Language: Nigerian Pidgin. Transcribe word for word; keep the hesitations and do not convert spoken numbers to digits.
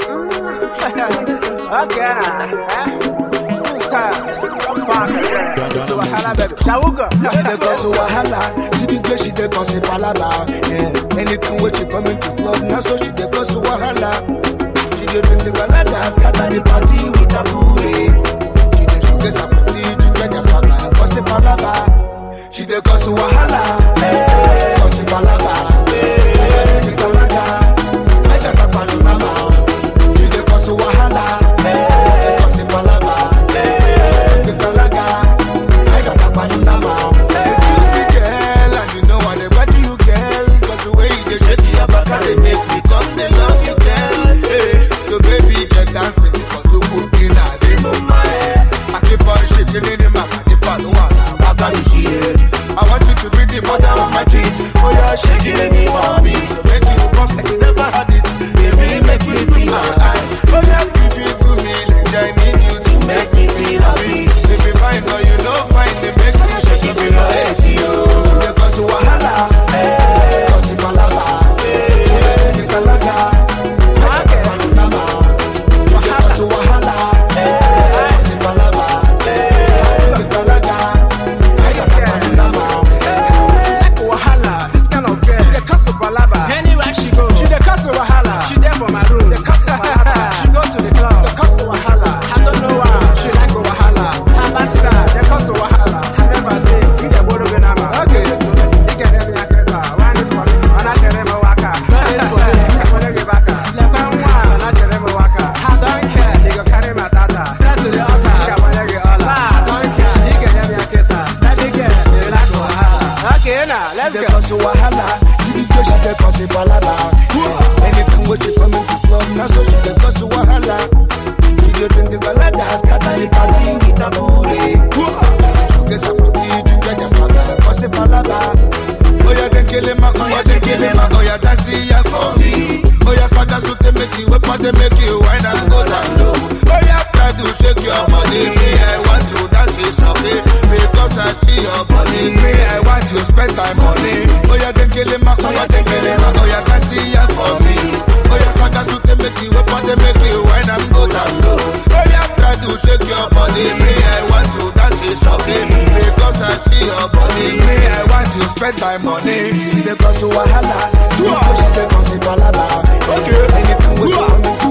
Okay, eh? Two stars. So wahala, baby. Shawuga. They cause wahala. See this girl, she dey cause a palava. Yeah. Anything when she come into club, now so she dey cause wahala. She dey drink the balada, scatter the party with a booty. She dey showcase her pretty, drink like a saba, cause a palava. She dey cause wahala, cause a palava. She dey drink the balada, I got a panorama. She dey cause wahala, cause a palava. The galaga, I got a panorama. Excuse me, girl, and you know what the body you girl, cause the way you dey shake your back, they make me come, they love you, girl. Hey, so baby, get dancing, because you put in a demo, my I keep on shaking in the mouth, the part one, I got you shit. I want you to be the mother of my kids. Oh, you're shaking me for me, so make you bounce like you never had it. Baby, make me scream my eye. Oh, yeah, give it to me, like I need you to make me feel happy. Baby, fine, or you know fine, they make me shake it in my head to you. They cause wahala, cause palava, the galaga, I got a panorama. They cause wahala, cause palava, the galaga, I got a panorama. Like wahala, this kind of girl, she dey cause palava. Anywhere she go, she dey cause wahala. She there for my room, dey cause palava. She go to the club, dey cause wahala. I don't know why, she like wahala. Her backside, dey cause wahala. I never say, you dey borrow me nama. Okay, you get every aketa. One is for me, and I tell him a waka. One is for me, I wanna give back. Like one one, and I tell him a waka. I don't care, they go carry my data. Try to the altar, I wanna get all. I don't care, you get every aketa. Let me get, they like wahala. Okay, now let's They go. cause wahala. See this girl, she dey cause palava. Yeah. Anything when she come into club, now so she dey cause wahala. She dey drink the balada, scatter the party with a booty. She dey showcase her pretty, drink like a saba, cause palava. Oh yeah, then kill him, oh yeah, then kill him, oh yeah, dance here for me. Oh yeah, saga so they make you up, they make you wine and go down low. Oh yeah, try to shake your body, me I want to dance it something because I see your body. Me I want to spend my money. Oh yeah, then kill him, oh yeah, then kill him, oh yeah, dance here for me. Oh yeah, saga so they make you up, they make you wine and go down low. Oh yeah, try to shake your body, me I want to dance it something because I see your body. Me I want to spend my money. She dey cause wahala, she dey cause palava. Okay, anything we come into